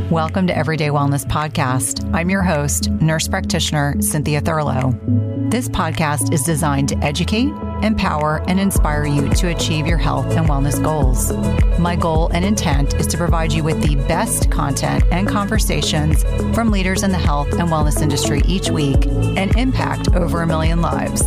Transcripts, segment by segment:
Welcome to Everyday Wellness Podcast. I'm your host, nurse practitioner Cynthia Thurlow. This podcast is designed to educate, empower, and inspire you to achieve your health and wellness goals. My goal and intent is to provide you with the best content and conversations from leaders in the health and wellness industry each week and impact over 1 million lives.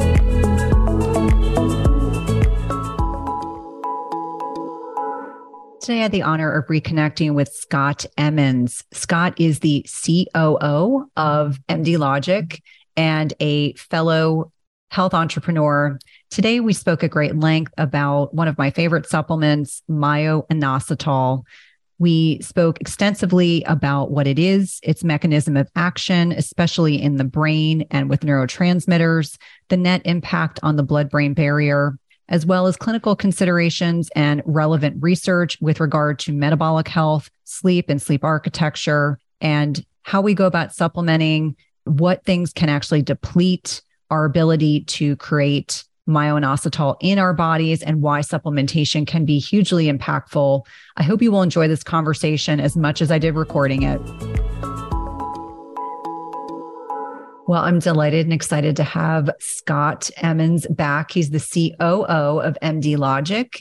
Today, I had the honor of reconnecting with Scott Emmons. Scott is the COO of MD Logic and a fellow health entrepreneur. Today, we spoke at great length about one of my favorite supplements, myo-inositol. We spoke extensively about what it is, its mechanism of action, especially in the brain and with neurotransmitters, the net impact on the blood-brain barrier, as well as clinical considerations and relevant research with regard to metabolic health, sleep and sleep architecture, and how we go about supplementing, what things can actually deplete our ability to create myo-inositol in our bodies, and why supplementation can be hugely impactful. I hope you will enjoy this conversation as much as I did recording it. Well, I'm delighted and excited to have Scott Emmons back. He's the COO of MD Logic.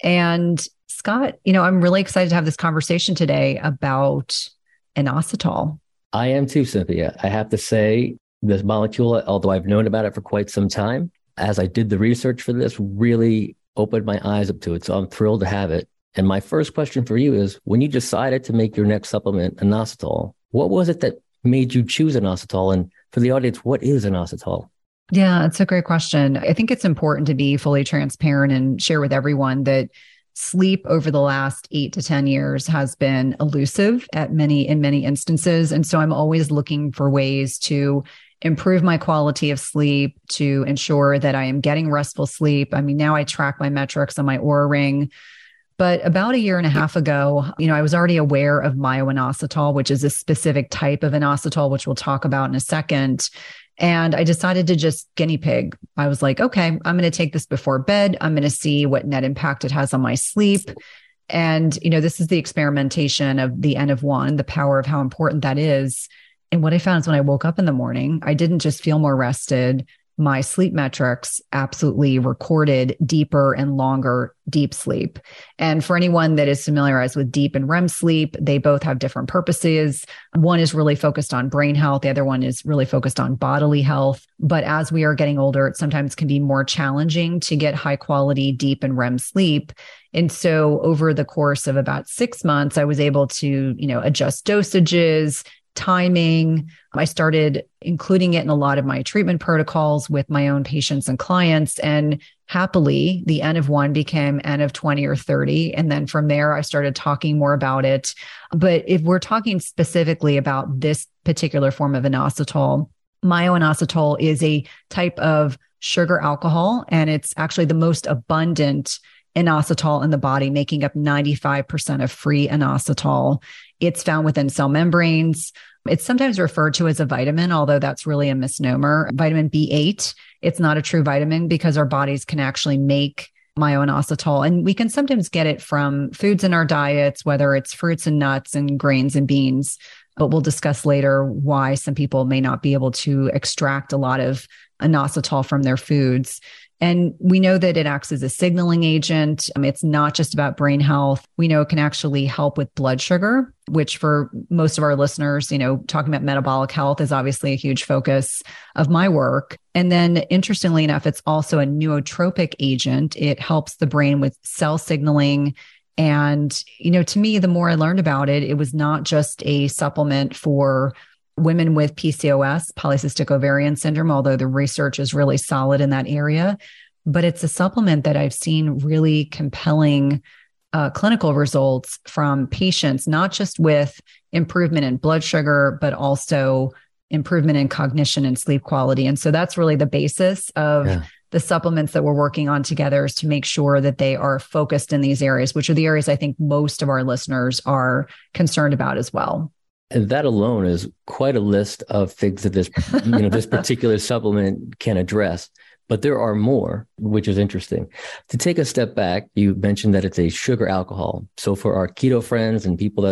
And Scott, I'm really excited to have this conversation today about inositol. I am too, Cynthia. I have to say, this molecule, although I've known about it for quite some time, as I did the research for this, really opened my eyes up to it. So I'm thrilled to have it. And my first question for you is, when you decided to make your next supplement inositol, what was it that made you choose inositol? And for the audience, what is inositol? Yeah, it's a great question. I think it's important to be fully transparent and share with everyone that sleep over the last 8 to 10 years has been elusive in many instances. And so I'm always looking for ways to improve my quality of sleep, to ensure that I am getting restful sleep. I mean, now I track my metrics on my Oura Ring. But about 1.5 years ago, I was already aware of myo-inositol, which is a specific type of inositol, which we'll talk about in a second. And I decided to just guinea pig. I was like, okay, I'm going to take this before bed. I'm going to see what net impact it has on my sleep. And, this is the experimentation of the N of 1, the power of how important that is. And what I found is when I woke up in the morning, I didn't just feel more rested. My sleep metrics absolutely recorded deeper and longer deep sleep. And for anyone that is familiarized with deep and REM sleep, they both have different purposes. One is really focused on brain health. The other one is really focused on bodily health. But as we are getting older, it sometimes can be more challenging to get high quality deep and REM sleep. And so over the course of about 6 months, I was able to, adjust dosages, timing. I started including it in a lot of my treatment protocols with my own patients and clients. And happily, the N of 1 became N of 20 or 30. And then from there, I started talking more about it. But if we're talking specifically about this particular form of inositol, myo-inositol is a type of sugar alcohol, and it's actually the most abundant inositol in the body, making up 95% of free inositol. It's found within cell membranes. It's sometimes referred to as a vitamin, although that's really a misnomer. Vitamin B8, it's not a true vitamin because our bodies can actually make myo-inositol. And we can sometimes get it from foods in our diets, whether it's fruits and nuts and grains and beans. But we'll discuss later why some people may not be able to extract a lot of inositol from their foods. And we know that it acts as a signaling agent. It's not just about brain health. We know it can actually help with blood sugar, which for most of our listeners, talking about metabolic health is obviously a huge focus of my work. And then interestingly enough, it's also a nootropic agent. It helps the brain with cell signaling. And, to me, the more I learned about it, it was not just a supplement for women with PCOS, polycystic ovarian syndrome, although the research is really solid in that area. But it's a supplement that I've seen really compelling clinical results from patients, not just with improvement in blood sugar, but also improvement in cognition and sleep quality. And so that's really the basis of the supplements that we're working on together, is to make sure that they are focused in these areas, which are the areas I think most of our listeners are concerned about as well. And that alone is quite a list of things that this, this particular supplement can address. But there are more, which is interesting. To take a step back, you mentioned that it's a sugar alcohol. So for our keto friends and people that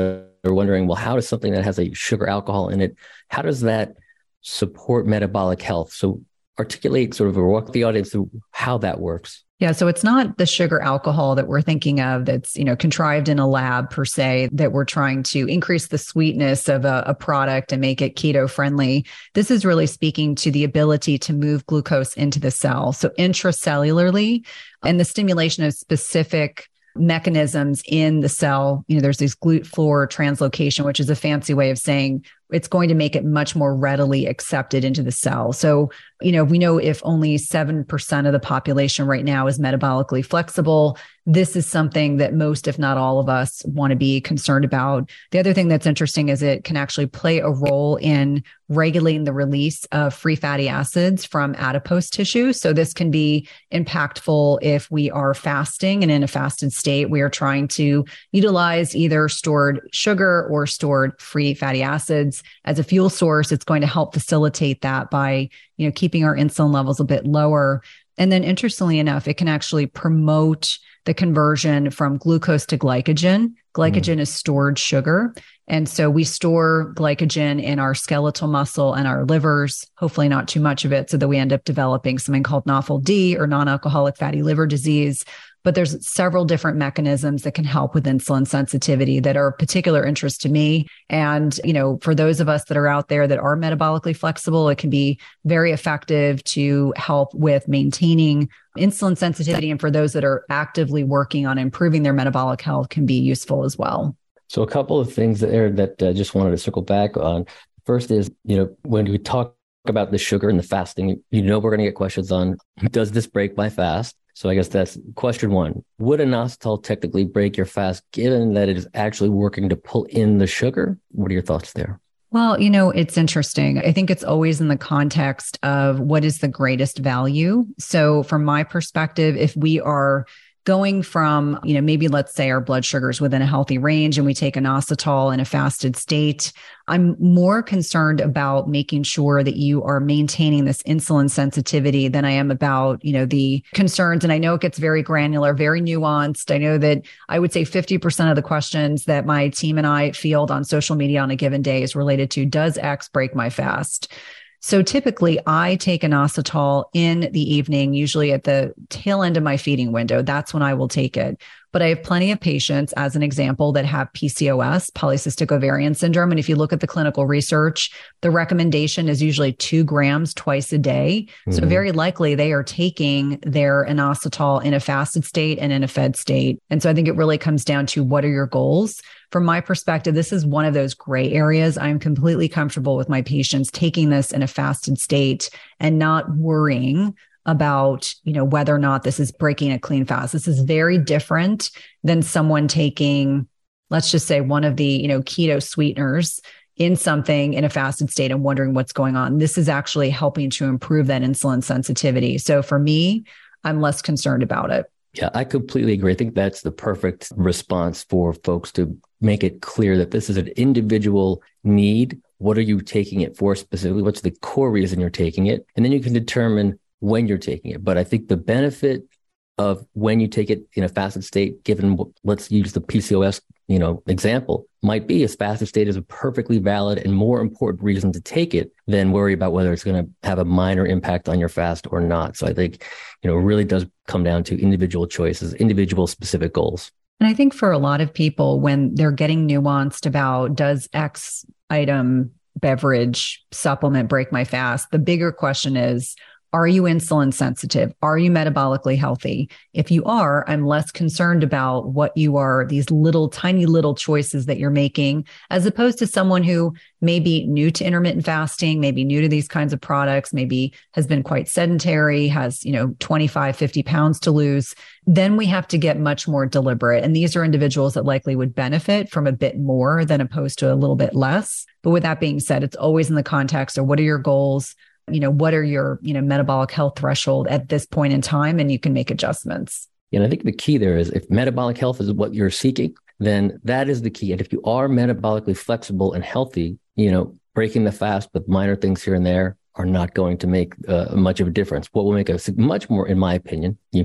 are wondering, well, how does something that has a sugar alcohol in it, how does that support metabolic health? So articulate sort of or walk the audience through how that works. Yeah, so it's not the sugar alcohol that we're thinking of that's, contrived in a lab per se, that we're trying to increase the sweetness of a product and make it keto friendly. This is really speaking to the ability to move glucose into the cell. So intracellularly, and the stimulation of specific mechanisms in the cell. There's these GLUT4 translocation, which is a fancy way of saying it's going to make it much more readily accepted into the cell. So, we know if only 7% of the population right now is metabolically flexible, this is something that most, if not all of us, want to be concerned about. The other thing that's interesting is it can actually play a role in regulating the release of free fatty acids from adipose tissue. So this can be impactful if we are fasting, and in a fasted state, we are trying to utilize either stored sugar or stored free fatty acids as a fuel source. It's going to help facilitate that by, keeping our insulin levels a bit lower. And then interestingly enough, it can actually promote the conversion from glucose to glycogen. Glycogen is stored sugar. And so we store glycogen in our skeletal muscle and our livers, hopefully not too much of it, so that we end up developing something called NAFLD or non-alcoholic fatty liver disease. But there's several different mechanisms that can help with insulin sensitivity that are of particular interest to me. And, for those of us that are out there that are metabolically flexible, it can be very effective to help with maintaining insulin sensitivity. And for those that are actively working on improving their metabolic health, can be useful as well. So a couple of things there that I just wanted to circle back on. First is, when we talk about the sugar and the fasting, we're going to get questions on, does this break my fast? So I guess that's question one. Would inositol technically break your fast, given that it is actually working to pull in the sugar? What are your thoughts there? Well, it's interesting. I think it's always in the context of what is the greatest value. So from my perspective, if we are going from, maybe let's say our blood sugar is within a healthy range and we take inositol in a fasted state, I'm more concerned about making sure that you are maintaining this insulin sensitivity than I am about, the concerns. And I know it gets very granular, very nuanced. I know that I would say 50% of the questions that my team and I field on social media on a given day is related to, does X break my fast? So typically I take inositol in the evening, usually at the tail end of my feeding window. That's when I will take it. But I have plenty of patients, as an example, that have PCOS, polycystic ovarian syndrome. And if you look at the clinical research, the recommendation is usually 2 grams twice a day. So very likely they are taking their inositol in a fasted state and in a fed state. And so I think it really comes down to, what are your goals? From my perspective, this is one of those gray areas. I'm completely comfortable with my patients taking this in a fasted state and not worrying about, whether or not this is breaking a clean fast. This is very different than someone taking, let's just say, one of the, keto sweeteners in something in a fasted state and wondering what's going on. This is actually helping to improve that insulin sensitivity. So for me, I'm less concerned about it. Yeah, I completely agree. I think that's the perfect response for folks to make it clear that this is an individual need. What are you taking it for specifically? What's the core reason you're taking it? And then you can determine when you're taking it. But I think the benefit of when you take it in a fasted state, given, let's use the PCOS, example, might be a fasted state is a perfectly valid and more important reason to take it than worry about whether it's going to have a minor impact on your fast or not. So I think, it really does come down to individual choices, individual specific goals. And I think for a lot of people, when they're getting nuanced about, does X item, beverage, supplement break my fast? The bigger question is, are you insulin sensitive? Are you metabolically healthy? If you are, I'm less concerned about what you are, these little, tiny little choices that you're making, as opposed to someone who may be new to intermittent fasting, maybe new to these kinds of products, maybe has been quite sedentary, has, 25, 50 pounds to lose. Then we have to get much more deliberate. And these are individuals that likely would benefit from a bit more than opposed to a little bit less. But with that being said, it's always in the context of, what are your goals? What are your, metabolic health threshold at this point in time? And you can make adjustments. And I think the key there is, if metabolic health is what you're seeking, then that is the key. And if you are metabolically flexible and healthy, breaking the fast with minor things here and there are not going to make much of a difference. What will make a much more, in my opinion, you could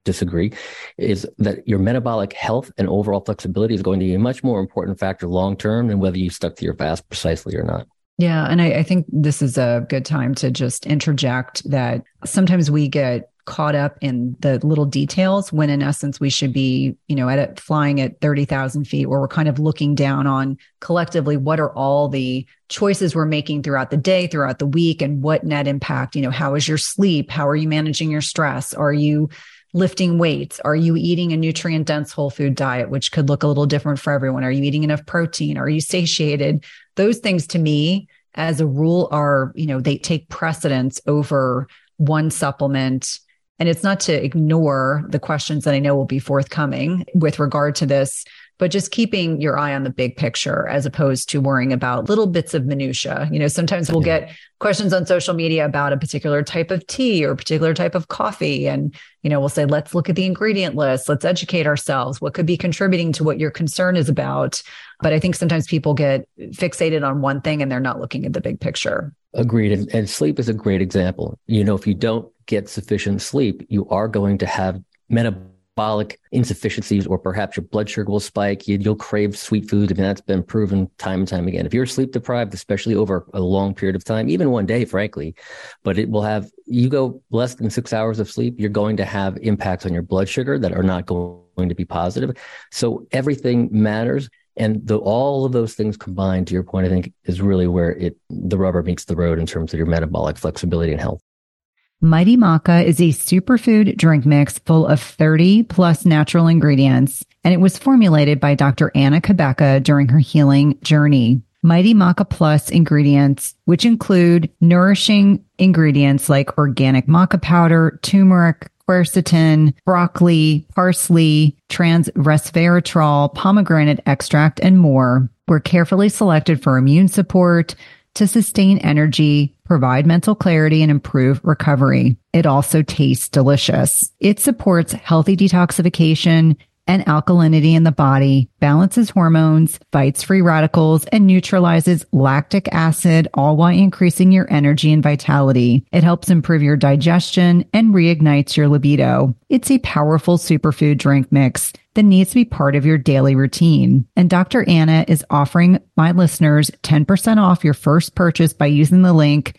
disagree, is that your metabolic health and overall flexibility is going to be a much more important factor long-term than whether you stuck to your fast precisely or not. Yeah. And I think this is a good time to just interject that sometimes we get caught up in the little details when in essence we should be, flying at 30,000 feet, where we're kind of looking down on collectively what are all the choices we're making throughout the day, throughout the week, and what net impact, how is your sleep? How are you managing your stress? Are you lifting weights? Are you eating a nutrient dense whole food diet, which could look a little different for everyone? Are you eating enough protein? Are you satiated? Those things to me, as a rule, are, they take precedence over one supplement. And it's not to ignore the questions that I know will be forthcoming with regard to this, but just keeping your eye on the big picture as opposed to worrying about little bits of minutia. Sometimes we'll get questions on social media about a particular type of tea or a particular type of coffee. And, we'll say, let's look at the ingredient list. Let's educate ourselves. What could be contributing to what your concern is about? But I think sometimes people get fixated on one thing and they're not looking at the big picture. Agreed. And sleep is a great example. If you don't get sufficient sleep, you are going to have metabolic insufficiencies, or perhaps your blood sugar will spike. You'll crave sweet foods. I mean, that's been proven time and time again. If you're sleep deprived, especially over a long period of time, even one day, frankly, but it will have, you go less than 6 hours of sleep, you're going to have impacts on your blood sugar that are not going to be positive. So everything matters. And all of those things combined, to your point, I think is really where the rubber meets the road in terms of your metabolic flexibility and health. Mighty Maca is a superfood drink mix full of 30 plus natural ingredients, and it was formulated by Dr. Anna Cabeca during her healing journey. Mighty Maca Plus ingredients, which include nourishing ingredients like organic maca powder, turmeric, quercetin, broccoli, parsley, trans resveratrol, pomegranate extract, and more, were carefully selected for immune support, to sustain energy, provide mental clarity, and improve recovery. It also tastes delicious. It supports healthy detoxification and alkalinity in the body, balances hormones, fights free radicals, and neutralizes lactic acid, all while increasing your energy and vitality. It helps improve your digestion and reignites your libido. It's a powerful superfood drink mix that needs to be part of your daily routine. And Dr. Anna is offering my listeners 10% off your first purchase by using the link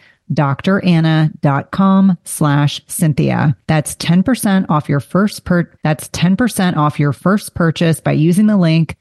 dranna.com/Cynthia. That's 10% off your first purchase by using the link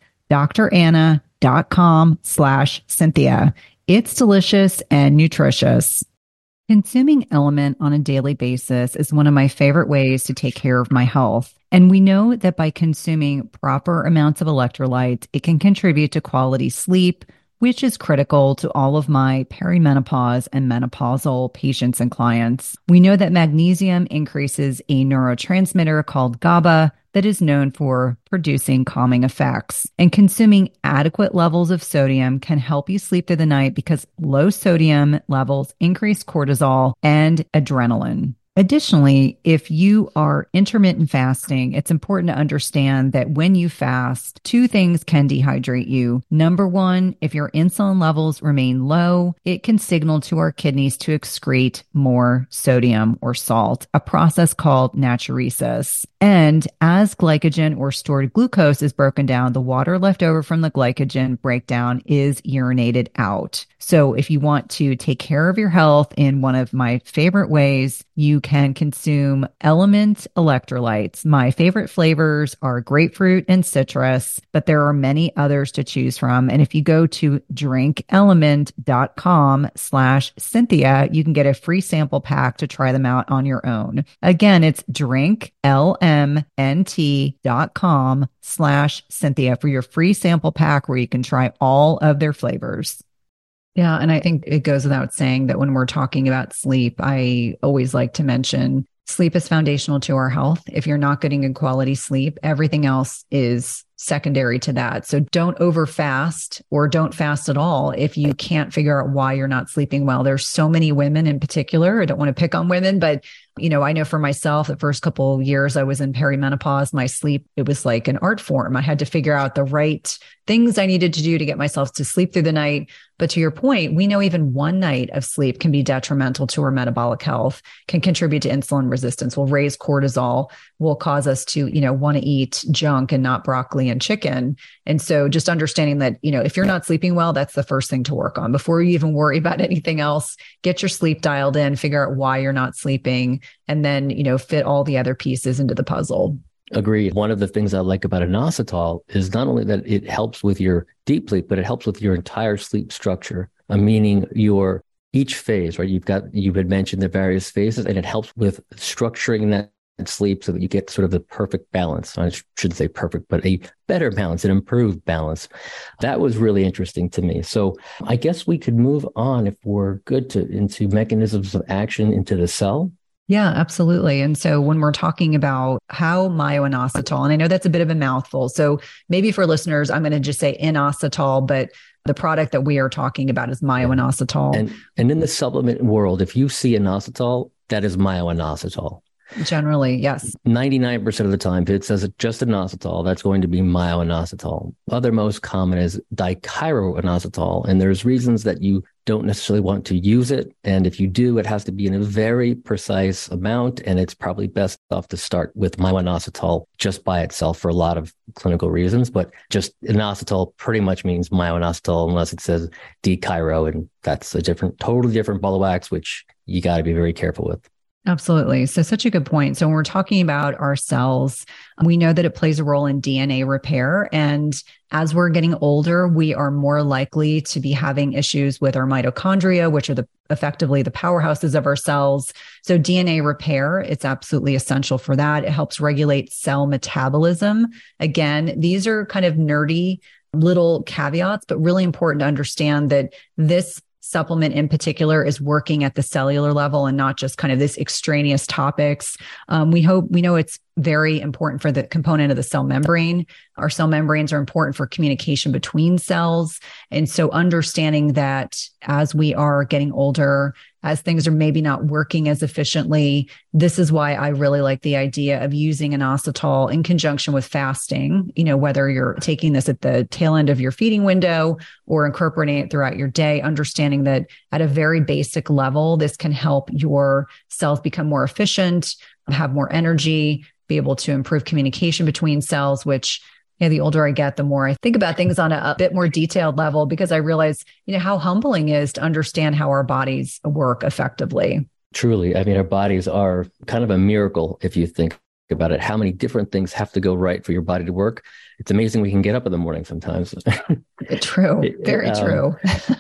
dranna.com/Cynthia. It's delicious and nutritious. Consuming LMNT on a daily basis is one of my favorite ways to take care of my health. And we know that by consuming proper amounts of electrolytes, it can contribute to quality sleep, which is critical to all of my perimenopause and menopausal patients and clients. We know that magnesium increases a neurotransmitter called GABA that is known for producing calming effects. And consuming adequate levels of sodium can help you sleep through the night because low sodium levels increase cortisol and adrenaline. Additionally, if you are intermittent fasting, it's important to understand that when you fast, two things can dehydrate you. Number one, if your insulin levels remain low, it can signal to our kidneys to excrete more sodium or salt, a process called natriuresis. And as glycogen or stored glucose is broken down, the water left over from the glycogen breakdown is urinated out. So if you want to take care of your health in one of my favorite ways, you can consume LMNT electrolytes. My favorite flavors are grapefruit and citrus, but there are many others to choose from. And if you go to drinklmnt.com/Cynthia, you can get a free sample pack to try them out on your own. Again, it's drinklmnt.com/Cynthia for your free sample pack where you can try all of their flavors. Yeah. And I think it goes without saying that when we're talking about sleep, I always like to mention sleep is foundational to our health. If you're not getting good quality sleep, everything else is secondary to that. So don't over fast or don't fast at all if you can't figure out why you're not sleeping well. There's so many women in particular. I don't want to pick on women, but I know for myself, the first couple of years I was in perimenopause, my sleep, it was like an art form. I had to figure out the right things I needed to do to get myself to sleep through the night. But to your point, we know even one night of sleep can be detrimental to our metabolic health, can contribute to insulin resistance, will raise cortisol, will cause us to, want to eat junk and not broccoli and chicken. And so just understanding that, if you're not sleeping well, that's the first thing to work on before you even worry about anything else. Get your sleep dialed in, figure out why you're not sleeping, and then, fit all the other pieces into the puzzle. Agreed. One of the things I like about inositol is not only that it helps with your deep sleep, but it helps with your entire sleep structure, meaning each phase, right? You had mentioned the various phases, and it helps with structuring that sleep so that you get sort of the perfect balance. I shouldn't say perfect, but a better balance, an improved balance. That was really interesting to me. So I guess we could move on, if we're good, into mechanisms of action into the cell. Yeah, absolutely. And so when we're talking about how myo-inositol, and I know that's a bit of a mouthful, so maybe for listeners, I'm going to just say inositol, but the product that we are talking about is myo-inositol. And in the supplement world, if you see inositol, that is myo-inositol. Generally, yes. 99% of the time, if it says just inositol, that's going to be myo-inositol. Other most common is dichloroinositol, and there's reasons that you don't necessarily want to use it. And if you do, it has to be in a very precise amount, and it's probably best off to start with myo-inositol just by itself for a lot of clinical reasons. But just inositol pretty much means myo-inositol unless it says dichloro, and that's a totally different ball of wax, which you got to be very careful with. Absolutely. So such a good point. So when we're talking about our cells, we know that it plays a role in DNA repair. And as we're getting older, we are more likely to be having issues with our mitochondria, which are effectively the powerhouses of our cells. So DNA repair, it's absolutely essential for that. It helps regulate cell metabolism. Again, these are kind of nerdy little caveats, but really important to understand that this supplement in particular is working at the cellular level and not just kind of this extraneous topics. We know it's very important for the component of the cell membrane. Our cell membranes are important for communication between cells. And so understanding that as we are getting older, as things are maybe not working as efficiently, this is why I really like the idea of using inositol in conjunction with fasting, whether you're taking this at the tail end of your feeding window or incorporating it throughout your day, understanding that at a very basic level, this can help your cells become more efficient, have more energy, be able to improve communication between cells, which the older I get, the more I think about things on a bit more detailed level, because I realize, how humbling it is to understand how our bodies work effectively. Truly. I mean, our bodies are kind of a miracle if you think about it. How many different things have to go right for your body to work? It's amazing we can get up in the morning sometimes. True. Very true.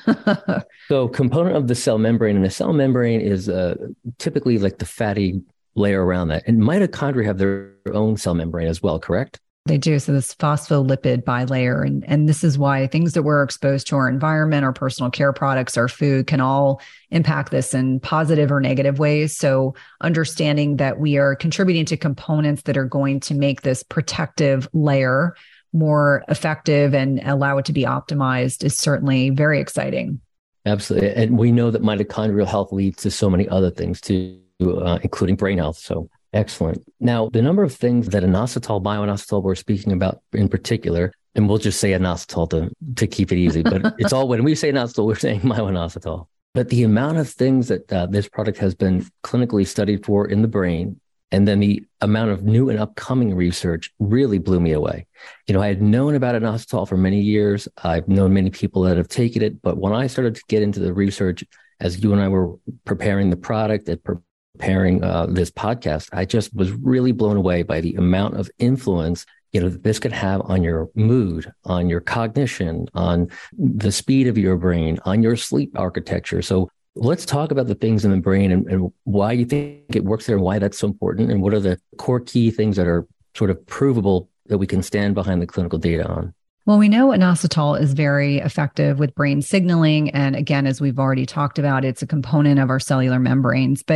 So component of the cell membrane, and the cell membrane is typically like the fatty layer around that. And mitochondria have their own cell membrane as well, correct? They do. So this phospholipid bilayer. And this is why things that we're exposed to, our environment, our personal care products, our food, can all impact this in positive or negative ways. So understanding that we are contributing to components that are going to make this protective layer more effective and allow it to be optimized is certainly very exciting. Absolutely. And we know that mitochondrial health leads to so many other things too, including brain health. So excellent. Now, the number of things that inositol, myo-inositol we're speaking about in particular, and we'll just say inositol to keep it easy, but it's all, when we say inositol, we're saying myo-inositol. But the amount of things that this product has been clinically studied for in the brain, and then the amount of new and upcoming research really blew me away. I had known about inositol for many years. I've known many people that have taken it, but when I started to get into the research, as you and I were preparing the product and preparing this podcast, I just was really blown away by the amount of influence this could have on your mood, on your cognition, on the speed of your brain, on your sleep architecture. So let's talk about the things in the brain and why you think it works there and why that's so important, and what are the core key things that are sort of provable that we can stand behind the clinical data on. Well, we know inositol is very effective with brain signaling. And again, as we've already talked about, it's a component of our cellular membranes. But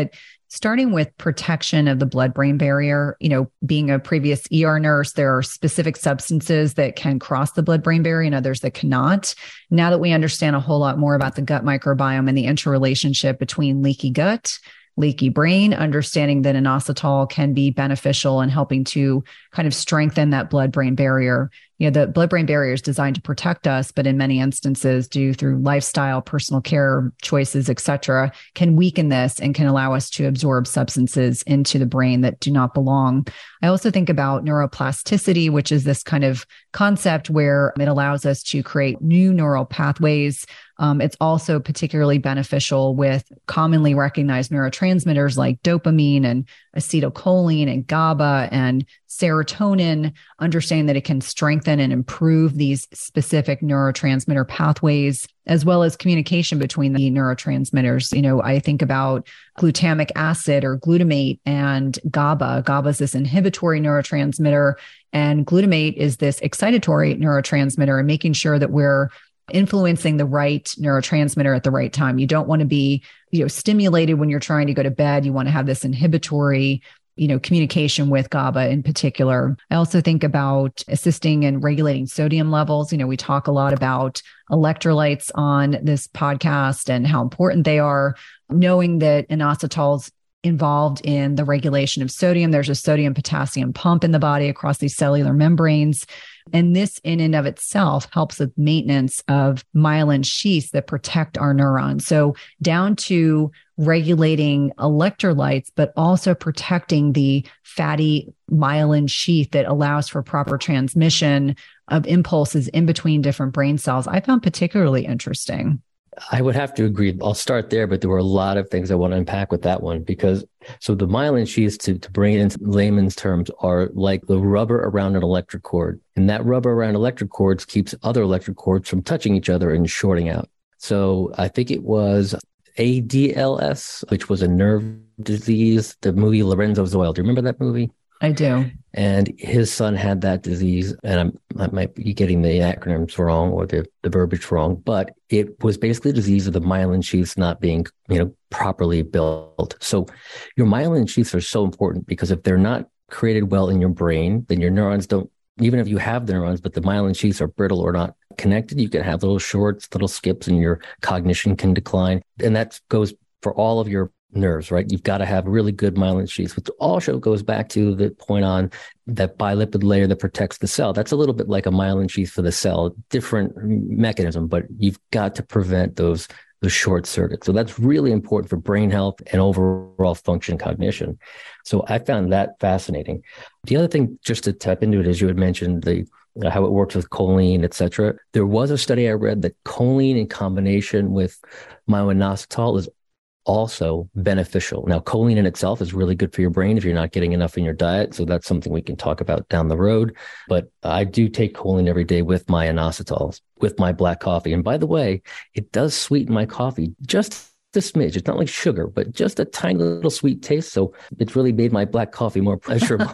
starting with protection of the blood-brain barrier, being a previous ER nurse, there are specific substances that can cross the blood-brain barrier and others that cannot. Now that we understand a whole lot more about the gut microbiome and the interrelationship between leaky gut, leaky brain, understanding that inositol can be beneficial in helping to kind of strengthen that blood-brain barrier. The blood-brain barrier is designed to protect us, but in many instances, due through lifestyle, personal care choices, et cetera, can weaken this and can allow us to absorb substances into the brain that do not belong. I also think about neuroplasticity, which is this kind of concept where it allows us to create new neural pathways. It's also particularly beneficial with commonly recognized neurotransmitters like dopamine and acetylcholine and GABA and serotonin, understanding that it can strengthen and improve these specific neurotransmitter pathways, as well as communication between the neurotransmitters. I think about glutamic acid or glutamate and GABA. GABA is this inhibitory neurotransmitter, and glutamate is this excitatory neurotransmitter, and making sure that we're influencing the right neurotransmitter at the right time. You don't want to be, stimulated when you're trying to go to bed. You want to have this inhibitory, communication with GABA in particular. I also think about assisting in regulating sodium levels. We talk a lot about electrolytes on this podcast and how important they are. Knowing that inositol's involved in the regulation of sodium. There's a sodium potassium pump in the body across these cellular membranes. And this in and of itself helps with maintenance of myelin sheaths that protect our neurons. So down to regulating electrolytes, but also protecting the fatty myelin sheath that allows for proper transmission of impulses in between different brain cells, I found particularly interesting. I would have to agree. I'll start there, but there were a lot of things I want to unpack with that one so the myelin sheaths, to bring it into layman's terms, are like the rubber around an electric cord. And that rubber around electric cords keeps other electric cords from touching each other and shorting out. So I think it was ADLS, which was a nerve disease, the movie Lorenzo's Oil. Do you remember that movie? I do. And his son had that disease, and I might be getting the acronyms wrong or the verbiage wrong, but it was basically a disease of the myelin sheaths not being, properly built. So your myelin sheaths are so important because if they're not created well in your brain, then your neurons don't, even if you have the neurons, but the myelin sheaths are brittle or not connected, you can have little shorts, little skips, and your cognition can decline. And that goes for all of your nerves, right? You've got to have really good myelin sheaths, which also goes back to the point on that bilipid layer that protects the cell. That's a little bit like a myelin sheath for the cell, different mechanism, but you've got to prevent those short circuits. So that's really important for brain health and overall function cognition. So I found that fascinating. The other thing, just to tap into it, as you had mentioned, how it works with choline, et cetera. There was a study I read that choline in combination with myo-inositol is also beneficial. Now, choline in itself is really good for your brain if you're not getting enough in your diet. So that's something we can talk about down the road. But I do take choline every day with my inositols, with my black coffee. And by the way, it does sweeten my coffee just a smidge. It's not like sugar, but just a tiny little sweet taste. So it's really made my black coffee more pleasurable.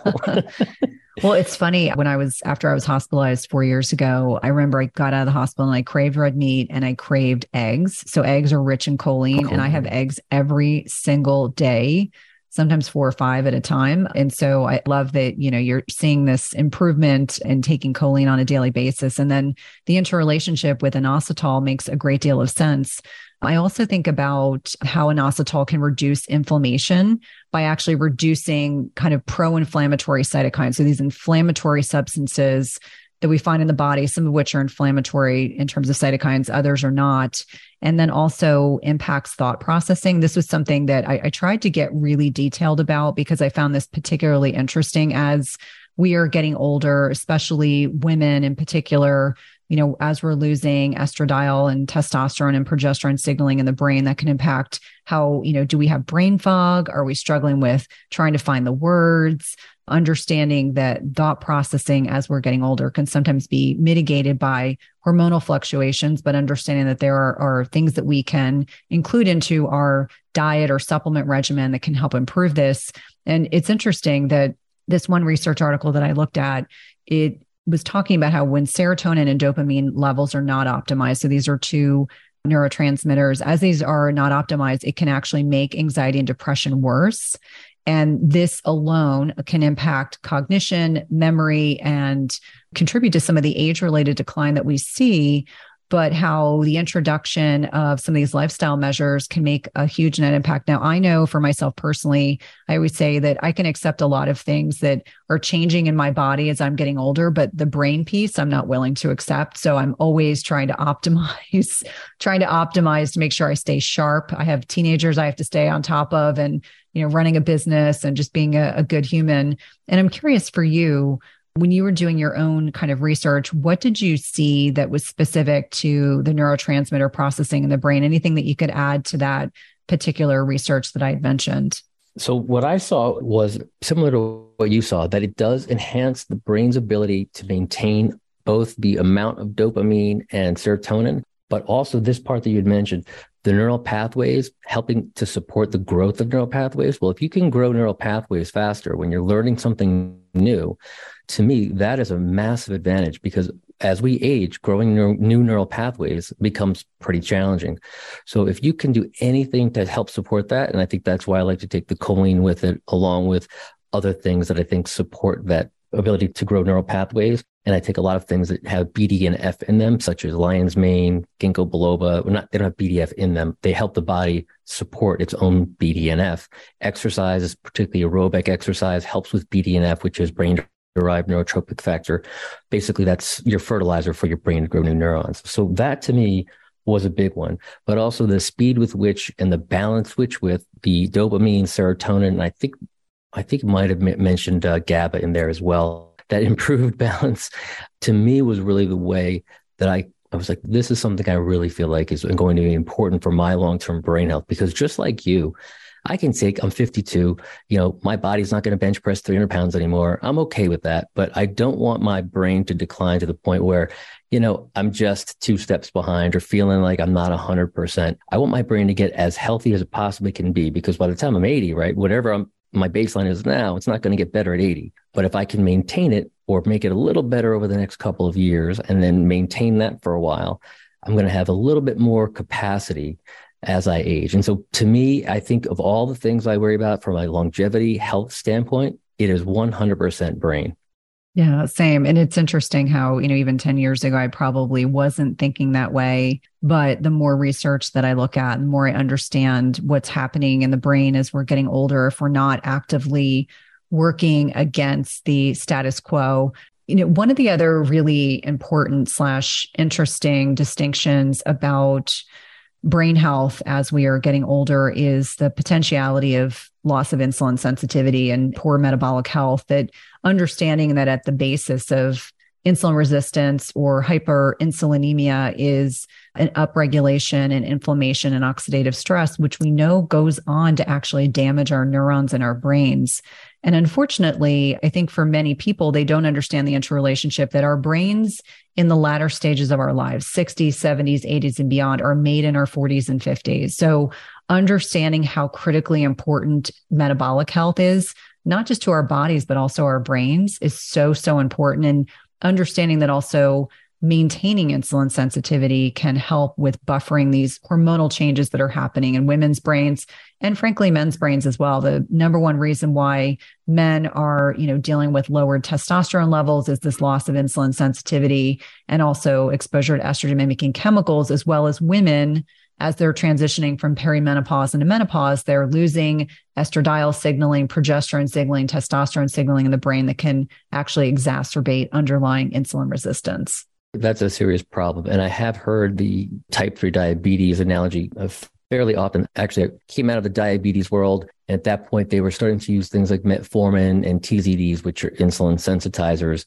Well, it's funny. After I was hospitalized 4 years ago, I remember I got out of the hospital and I craved red meat and I craved eggs. So eggs are rich in choline, and I have eggs every single day, sometimes 4 or 5 at a time. And so I love that, you're seeing this improvement and taking choline on a daily basis. And then the interrelationship with inositol makes a great deal of sense. I also think about how inositol can reduce inflammation by actually reducing kind of pro-inflammatory cytokines. So these inflammatory substances that we find in the body, some of which are inflammatory in terms of cytokines, others are not, and then also impacts thought processing. This was something that I tried to get really detailed about because I found this particularly interesting as we are getting older, especially women in particular. As we're losing estradiol and testosterone and progesterone signaling in the brain, that can impact how, do we have brain fog? Are we struggling with trying to find the words? Understanding that thought processing as we're getting older can sometimes be mitigated by hormonal fluctuations, but understanding that there are things that we can include into our diet or supplement regimen that can help improve this. And it's interesting that this one research article that I looked at, it was talking about how when serotonin and dopamine levels are not optimized, so these are two neurotransmitters, as these are not optimized, it can actually make anxiety and depression worse. And this alone can impact cognition, memory, and contribute to some of the age-related decline that we see. But how the introduction of some of these lifestyle measures can make a huge net impact. Now, I know for myself personally, I always say that I can accept a lot of things that are changing in my body as I'm getting older, but the brain piece, I'm not willing to accept. So I'm always trying to optimize to make sure I stay sharp. I have teenagers I have to stay on top of, and, running a business and just being a good human. And I'm curious for you, when you were doing your own kind of research, what did you see that was specific to the neurotransmitter processing in the brain? Anything that you could add to that particular research that I had mentioned? So what I saw was similar to what you saw, that it does enhance the brain's ability to maintain both the amount of dopamine and serotonin, but also this part that you had mentioned, the neural pathways, helping to support the growth of neural pathways. Well, if you can grow neural pathways faster when you're learning something new, to me, that is a massive advantage, because as we age, growing new neural pathways becomes pretty challenging. So if you can do anything to help support that, and I think that's why I like to take the choline with it, along with other things that I think support that ability to grow neural pathways. And I take a lot of things that have BDNF in them, such as lion's mane, ginkgo biloba. They don't have BDF in them. They help the body support its own BDNF. Exercise, particularly aerobic exercise, helps with BDNF, which is brain-derived neurotropic factor. Basically, that's your fertilizer for your brain to grow new neurons. So that, to me, was a big one. But also the speed with which and the balance with the dopamine, serotonin, and I think it might have mentioned GABA in there as well. That improved balance, to me, was really the way that I was like, this is something I really feel like is going to be important for my long-term brain health. Because just like you, I'm 52, my body's not going to bench press 300 pounds anymore. I'm okay with that. But I don't want my brain to decline to the point where, I'm just 2 steps behind or feeling like I'm not 100%. I want my brain to get as healthy as it possibly can be, because by the time I'm 80, right, whatever my baseline is now, it's not going to get better at 80. But if I can maintain it or make it a little better over the next couple of years and then maintain that for a while, I'm going to have a little bit more capacity as I age. And so to me, I think of all the things I worry about from a longevity health standpoint, it is 100% brain. Yeah, same. And it's interesting how, even 10 years ago, I probably wasn't thinking that way. But the more research that I look at, the more I understand what's happening in the brain as we're getting older, if we're not actively working against the status quo. One of the other really important / interesting distinctions about brain health as we are getting older is the potentiality of loss of insulin sensitivity and poor metabolic health. That understanding that at the basis of insulin resistance or hyperinsulinemia is an upregulation and inflammation and oxidative stress, which we know goes on to actually damage our neurons in our brains. And unfortunately, I think for many people, they don't understand the interrelationship that our brains in the latter stages of our lives, 60s, 70s, 80s, and beyond, are made in our 40s and 50s. So understanding how critically important metabolic health is, not just to our bodies, but also our brains, is so, so important. And understanding that also maintaining insulin sensitivity can help with buffering these hormonal changes that are happening in women's brains and frankly, men's brains as well. The number one reason why men are, dealing with lowered testosterone levels is this loss of insulin sensitivity and also exposure to estrogen mimicking chemicals, as well as women. As they're transitioning from perimenopause into menopause, they're losing estradiol signaling, progesterone signaling, testosterone signaling in the brain that can actually exacerbate underlying insulin resistance. That's a serious problem. And I have heard the type 3 diabetes analogy of fairly often. Actually, I came out of the diabetes world. And at that point, they were starting to use things like metformin and TZDs, which are insulin sensitizers,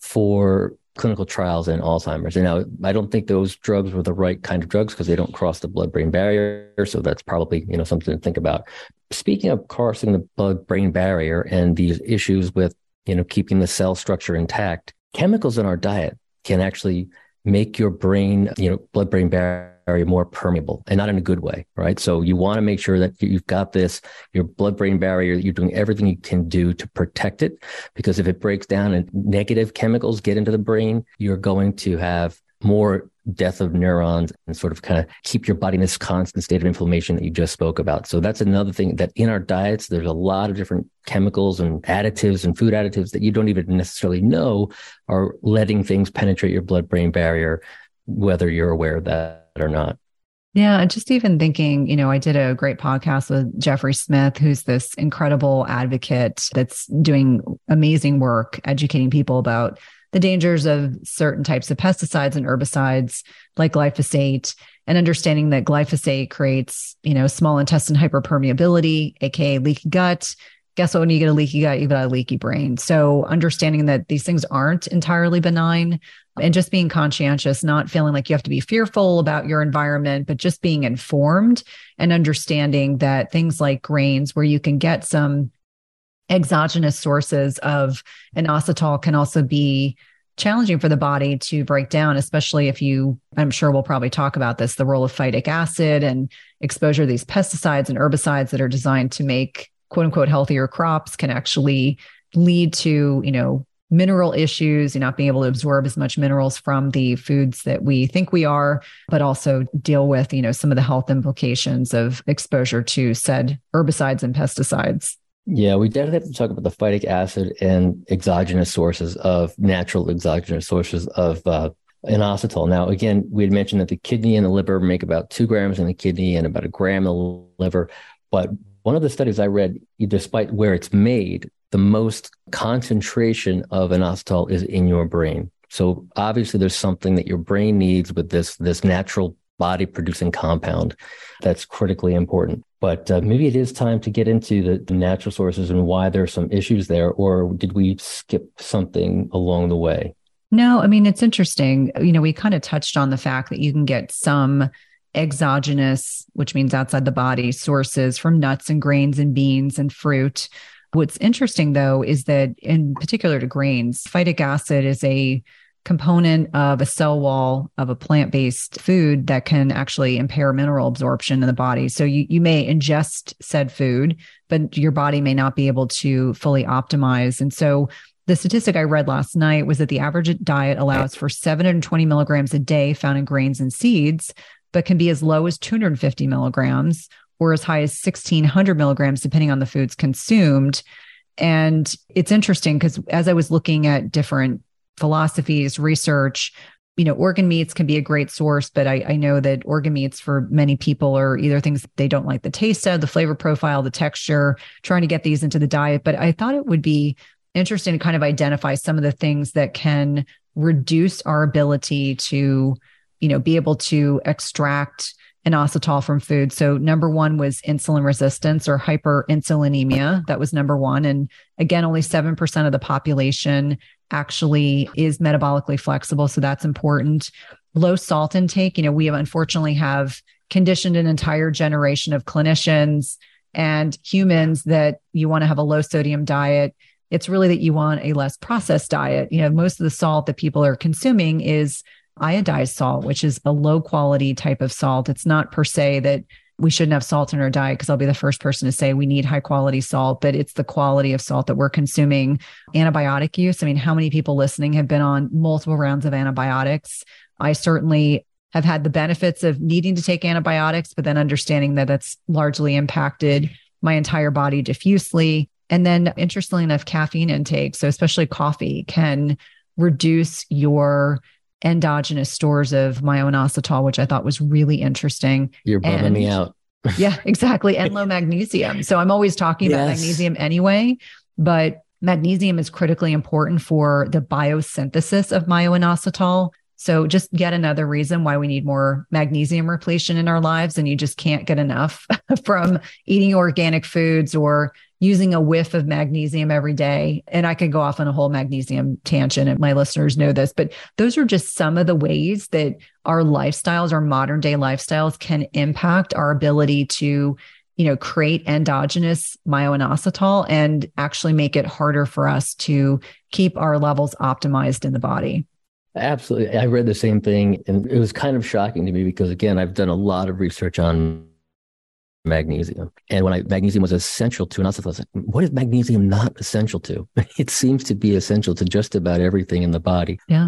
for clinical trials in Alzheimer's. And now I don't think those drugs were the right kind of drugs because they don't cross the blood-brain barrier. So that's probably, something to think about. Speaking of crossing the blood-brain barrier and these issues with, keeping the cell structure intact, chemicals in our diet can actually make your brain, blood-brain barrier more permeable, and not in a good way, right? So you want to make sure that you've got your blood-brain barrier, you're doing everything you can do to protect it, because if it breaks down and negative chemicals get into the brain, you're going to have more death of neurons and sort of kind of keep your body in this constant state of inflammation that you just spoke about. So that's another thing, that in our diets, there's a lot of different chemicals and additives and food additives that you don't even necessarily know are letting things penetrate your blood-brain barrier, whether you're aware of that or not. Yeah. And just even thinking, I did a great podcast with Jeffrey Smith, who's this incredible advocate that's doing amazing work educating people about the dangers of certain types of pesticides and herbicides like glyphosate, and understanding that glyphosate creates, small intestine hyperpermeability, aka leaky gut. Guess what? When you get a leaky gut, you've got a leaky brain. So understanding that these things aren't entirely benign, and just being conscientious, not feeling like you have to be fearful about your environment, but just being informed and understanding that things like grains, where you can get some exogenous sources of inositol, can also be challenging for the body to break down, especially if I'm sure we'll probably talk about this, the role of phytic acid and exposure to these pesticides and herbicides that are designed to make quote unquote healthier crops can actually lead to, mineral issues, not being able to absorb as much minerals from the foods that we think we are, but also deal with, some of the health implications of exposure to said herbicides and pesticides. Yeah, we definitely have to talk about the phytic acid and natural exogenous sources of inositol. Now, again, we had mentioned that the kidney and the liver make about 2 grams in the kidney and about 1 gram in the liver. But one of the studies I read, despite where it's made, the most concentration of inositol is in your brain. So obviously there's something that your brain needs with this natural body producing compound that's critically important. But maybe it is time to get into the natural sources and why there are some issues there, or did we skip something along the way? No, I mean, it's interesting. We kind of touched on the fact that you can get some exogenous, which means outside the body, sources from nuts and grains and beans and fruit. What's interesting, though, is that in particular to grains, phytic acid is a component of a cell wall of a plant-based food that can actually impair mineral absorption in the body. So you may ingest said food, but your body may not be able to fully optimize. And so the statistic I read last night was that the average diet allows for 720 milligrams a day found in grains and seeds, but can be as low as 250 milligrams or as high as 1,600 milligrams, depending on the foods consumed. And it's interesting because as I was looking at different philosophies, research, organ meats can be a great source, but I know that organ meats for many people are either things they don't like the taste of, the flavor profile, the texture, trying to get these into the diet. But I thought it would be interesting to kind of identify some of the things that can reduce our ability to, be able to extract inositol from food. So number one was insulin resistance or hyperinsulinemia. That was number one. And again, only 7% of the population actually is metabolically flexible. So that's important. Low salt intake. We unfortunately have conditioned an entire generation of clinicians and humans that you want to have a low sodium diet. It's really that you want a less processed diet. Most of the salt that people are consuming is iodized salt, which is a low quality type of salt. It's not per se that we shouldn't have salt in our diet, because I'll be the first person to say we need high quality salt, but it's the quality of salt that we're consuming. Antibiotic use. I mean, how many people listening have been on multiple rounds of antibiotics? I certainly have had the benefits of needing to take antibiotics, but then understanding that that's largely impacted my entire body diffusely. And then interestingly enough, caffeine intake, so especially coffee, can reduce your endogenous stores of myo-inositol, which I thought was really interesting. You're bumming me out. Yeah, exactly. And low magnesium. So I'm always talking about magnesium anyway, but magnesium is critically important for the biosynthesis of myo-inositol. So just yet another reason why we need more magnesium repletion in our lives. And you just can't get enough from eating organic foods or using a whiff of magnesium every day. And I could go off on a whole magnesium tangent, and my listeners know this, but those are just some of the ways that our lifestyles, our modern day lifestyles, can impact our ability to, create endogenous myo-inositol and actually make it harder for us to keep our levels optimized in the body. Absolutely. I read the same thing, and it was kind of shocking to me because, again, I've done a lot of research on magnesium. And when magnesium was essential to inositol, I was like, what is magnesium not essential to? It seems to be essential to just about everything in the body. Yeah. But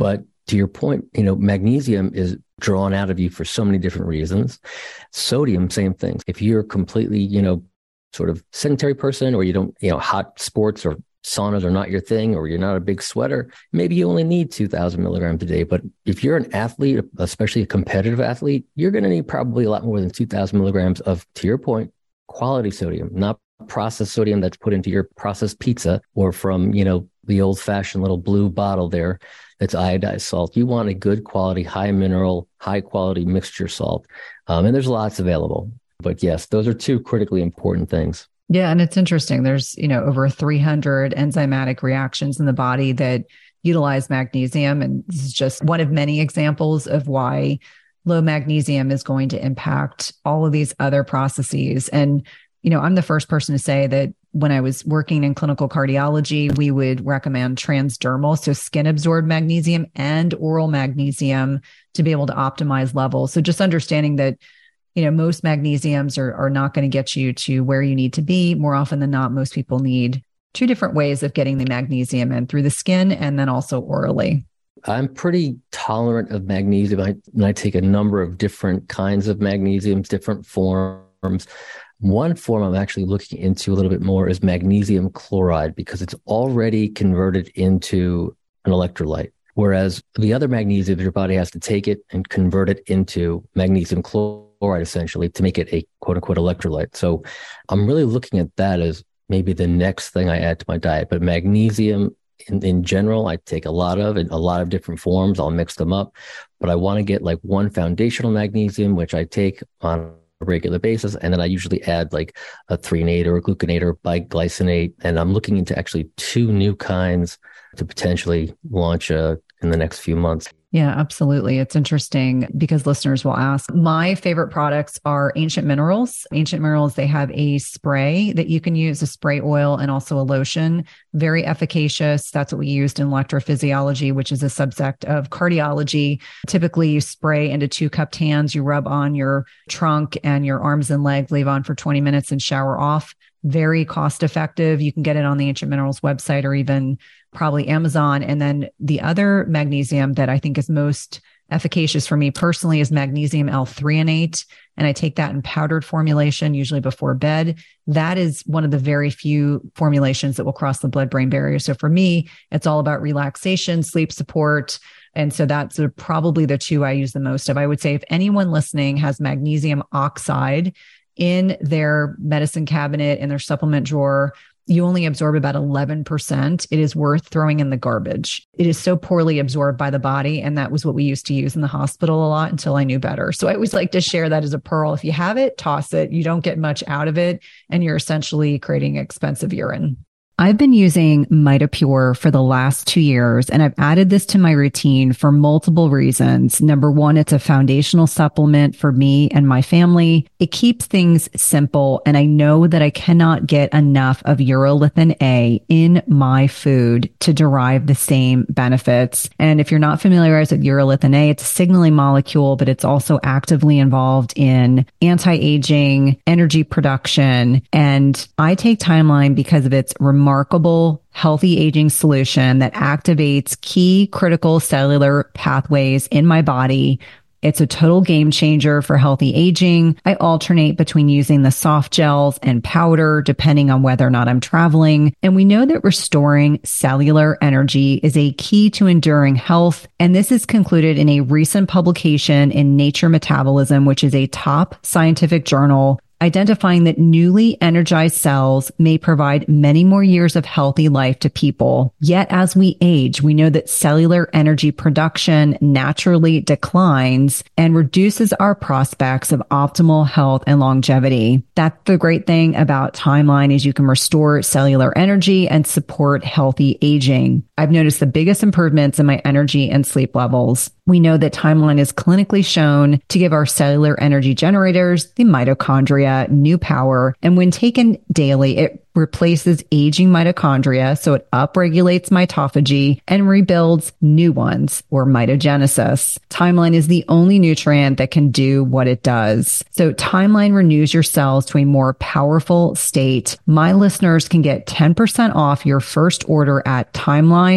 to your point, magnesium is drawn out of you for so many different reasons. Sodium, same thing. If you're completely, sort of sedentary person, or you don't, hot sports or saunas are not your thing, or you're not a big sweater, maybe you only need 2,000 milligrams a day. But if you're an athlete, especially a competitive athlete, you're going to need probably a lot more than 2,000 milligrams of, to your point, quality sodium, not processed sodium that's put into your processed pizza or from, the old fashioned little blue bottle there that's iodized salt. You want a good quality, high mineral, high quality mixture salt. And there's lots available. But yes, those are two critically important things. Yeah. And it's interesting. There's, over 300 enzymatic reactions in the body that utilize magnesium. And this is just one of many examples of why low magnesium is going to impact all of these other processes. And, I'm the first person to say that when I was working in clinical cardiology, we would recommend transdermal, so skin absorbed magnesium and oral magnesium to be able to optimize levels. So just understanding that most magnesiums are not going to get you to where you need to be. More often than not, most people need two different ways of getting the magnesium in, through the skin and then also orally. I'm pretty tolerant of magnesium. I take a number of different kinds of magnesiums, different forms. One form I'm actually looking into a little bit more is magnesium chloride, because it's already converted into an electrolyte. Whereas the other magnesium, your body has to take it and convert it into magnesium chloride, essentially, to make it a quote unquote electrolyte. So I'm really looking at that as maybe the next thing I add to my diet. But magnesium in general, I take a lot of in a lot of different forms. I'll mix them up, but I want to get like one foundational magnesium, which I take on a regular basis. And then I usually add like a threonate or a gluconate or biglycinate. And I'm looking into actually two new kinds to potentially launch in the next few months. Yeah, absolutely. It's interesting because listeners will ask. My favorite products are Ancient Minerals. Ancient Minerals, they have a spray that you can use, a spray oil and also a lotion. Very efficacious. That's what we used in electrophysiology, which is a subsect of cardiology. Typically, you spray into 2-cup cans, you rub on your trunk and your arms and legs, leave on for 20 minutes and shower off. Very cost effective. You can get it on the Ancient Minerals website or even probably Amazon. And then the other magnesium that I think is most efficacious for me personally is magnesium L-threonate. And I take that in powdered formulation, usually before bed. That is one of the very few formulations that will cross the blood-brain barrier. So for me, it's all about relaxation, sleep support. And so that's probably the two I use the most of. I would say if anyone listening has magnesium oxide in their medicine cabinet, in their supplement drawer, you only absorb about 11%. It is worth throwing in the garbage. It is so poorly absorbed by the body. And that was what we used to use in the hospital a lot until I knew better. So I always like to share that as a pearl. If you have it, toss it. You don't get much out of it. And you're essentially creating expensive urine. I've been using MitoPure for the last 2 years, and I've added this to my routine for multiple reasons. Number one, it's a foundational supplement for me and my family. It keeps things simple, and I know that I cannot get enough of urolithin A in my food to derive the same benefits. And if you're not familiarized with urolithin A, it's a signaling molecule, but it's also actively involved in anti-aging, energy production. And I take Timeline because of its remarkable healthy aging solution that activates key critical cellular pathways in my body. It's a total game changer for healthy aging. I alternate between using the soft gels and powder depending on whether or not I'm traveling. And we know that restoring cellular energy is a key to enduring health. And this is concluded in a recent publication in Nature Metabolism, which is a top scientific journal, identifying that newly energized cells may provide many more years of healthy life to people. Yet as we age, we know that cellular energy production naturally declines and reduces our prospects of optimal health and longevity. That's the great thing about Timeline is you can restore cellular energy and support healthy aging. I've noticed the biggest improvements in my energy and sleep levels. We know that Timeline is clinically shown to give our cellular energy generators, the mitochondria, new power. And when taken daily, it replaces aging mitochondria, so it upregulates mitophagy and rebuilds new ones, or mitogenesis. Timeline is the only nutrient that can do what it does. So Timeline renews your cells to a more powerful state. My listeners can get 10% off your first order at timeline.com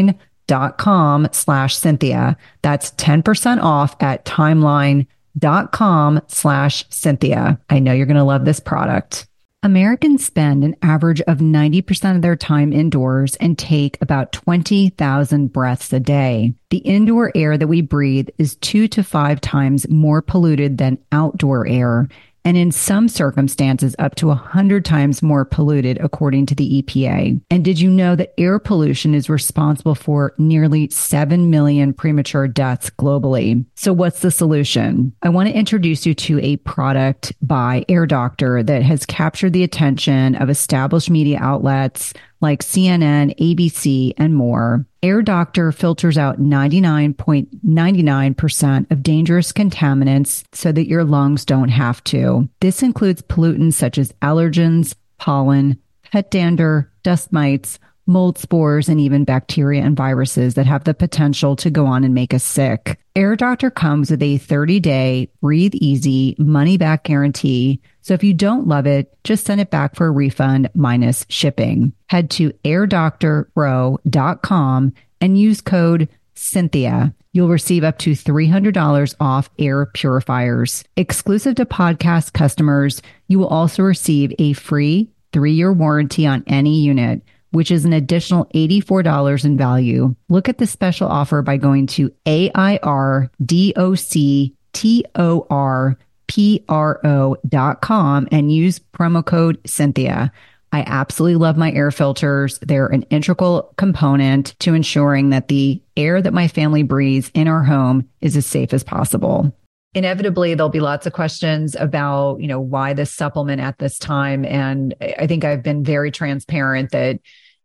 timeline.com/Cynthia. That's 10% off at timeline.com/Cynthia. I know you're going to love this product. Americans spend an average of 90% of their time indoors and take about 20,000 breaths a day. The indoor air that we breathe is 2 to 5 times more polluted than outdoor air, and in some circumstances up to 100 times more polluted, according to the EPA. And did you know that air pollution is responsible for nearly 7 million premature deaths globally? So what's the solution? I want to introduce you to a product by Air Doctor that has captured the attention of established media outlets like CNN, ABC, and more. Air Doctor filters out 99.99% of dangerous contaminants so that your lungs don't have to. This includes pollutants such as allergens, pollen, pet dander, dust mites, mold spores, and even bacteria and viruses that have the potential to go on and make us sick. Air Doctor comes with a 30-day breathe easy money back guarantee. So if you don't love it, just send it back for a refund minus shipping. Head to airdoctorpro.com and use code Cynthia. You'll receive up to $300 off air purifiers. Exclusive to podcast customers, you will also receive a free 3-year warranty on any unit, which is an additional $84 in value. Look at the special offer by going to airdoctorpro.com and use promo code Cynthia. I absolutely love my air filters. They're an integral component to ensuring that the air that my family breathes in our home is as safe as possible. Inevitably, there'll be lots of questions about, why this supplement at this time. And I think I've been very transparent that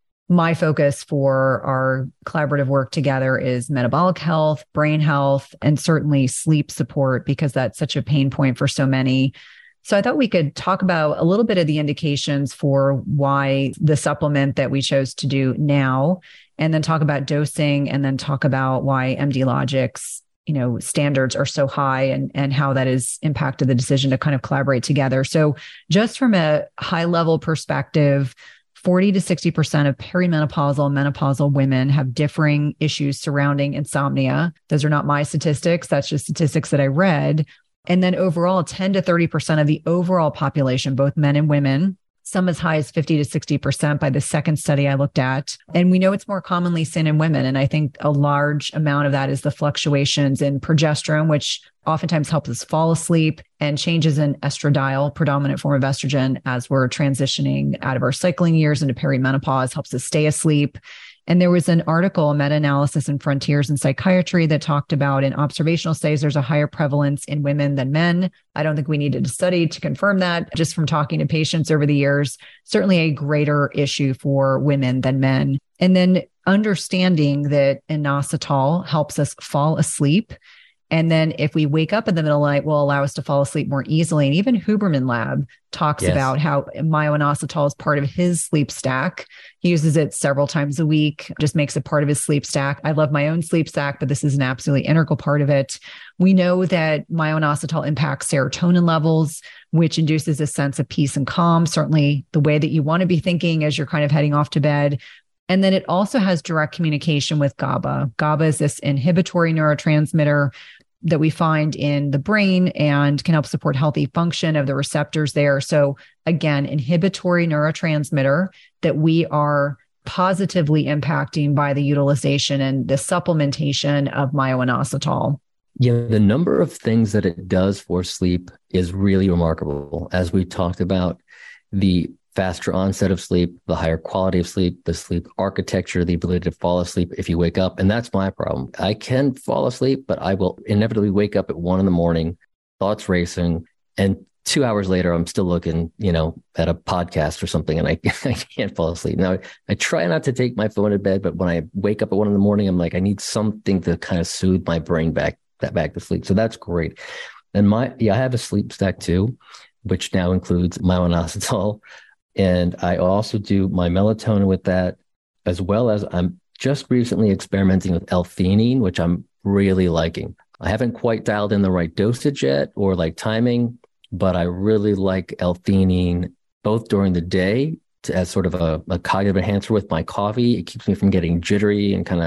my focus for our collaborative work together is metabolic health, brain health, and certainly sleep support, because that's such a pain point for so many. So I thought we could talk about a little bit of the indications for why the supplement that we chose to do now, and then talk about dosing, and then talk about why MD Logic's standards are so high, and how that has impacted the decision to kind of collaborate together. So just from a high level perspective, 40 to 60% of perimenopausal and menopausal women have differing issues surrounding insomnia. Those are not my statistics. That's just statistics that I read. And then overall, 10 to 30% of the overall population, both men and women, some as high as 50 to 60% by the second study I looked at. And we know it's more commonly seen in women. And I think a large amount of that is the fluctuations in progesterone, which oftentimes helps us fall asleep, and changes in estradiol, predominant form of estrogen, as we're transitioning out of our cycling years into perimenopause, helps us stay asleep. And there was an article, a meta-analysis in Frontiers in Psychiatry, that talked about in observational studies, there's a higher prevalence in women than men. I don't think we needed a study to confirm that. Just from talking to patients over the years, certainly a greater issue for women than men. And then understanding that inositol helps us fall asleep. And then if we wake up in the middle of the night, will allow us to fall asleep more easily. And even Huberman Lab talks about how myo-inositol is part of his sleep stack. He uses it several times a week, just makes it part of his sleep stack. I love my own sleep stack, but this is an absolutely integral part of it. We know that myo-inositol impacts serotonin levels, which induces a sense of peace and calm, certainly the way that you want to be thinking as you're kind of heading off to bed. And then it also has direct communication with GABA. GABA is this inhibitory neurotransmitter that we find in the brain and can help support healthy function of the receptors there. So again, inhibitory neurotransmitter that we are positively impacting by the utilization and the supplementation of myo-inositol. Yeah, the number of things that it does for sleep is really remarkable. As we talked about, the faster onset of sleep, the higher quality of sleep, the sleep architecture, the ability to fall asleep if you wake up. And that's my problem. I can fall asleep, but I will inevitably wake up at 1 a.m, thoughts racing. And 2 hours later, I'm still looking, at a podcast or something, and I can't fall asleep. Now, I try not to take my phone to bed, but when I wake up at 1 a.m, I'm like, I need something to kind of soothe my brain back to sleep. So that's great. And I have a sleep stack too, which now includes myo-inositol. And I also do my melatonin with that, as well as I'm just recently experimenting with L-theanine, which I'm really liking. I haven't quite dialed in the right dosage yet or timing, but I really like L-theanine both during the day as sort of a cognitive enhancer with my coffee. It keeps me from getting jittery and kind of